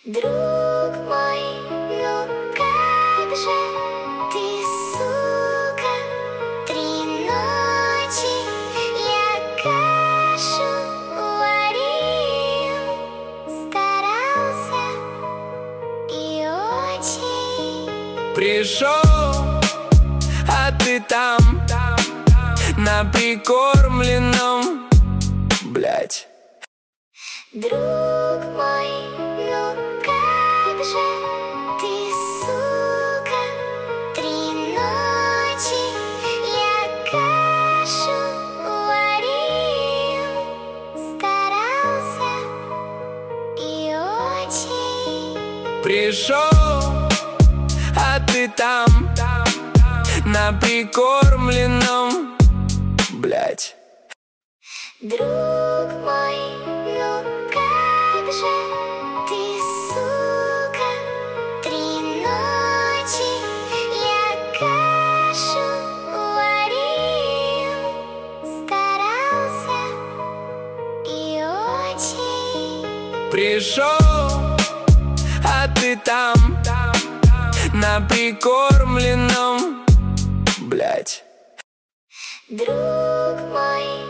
Друг мой, ну как же ты, сука, 3 ночи я кашу варил, старался и очень. Пришел, а ты там, на прикормленном, блять. Друг мой, ну как же ты, сука, 3 ночи я кашу варил, старался и очень. Пришел, а ты там, на прикормленном, блять. Друг мой, ну как же ты, сука, 3 ночи я кашу варил, старался и очень. Пришел, а ты там, на прикормленном, блять. Друг мой,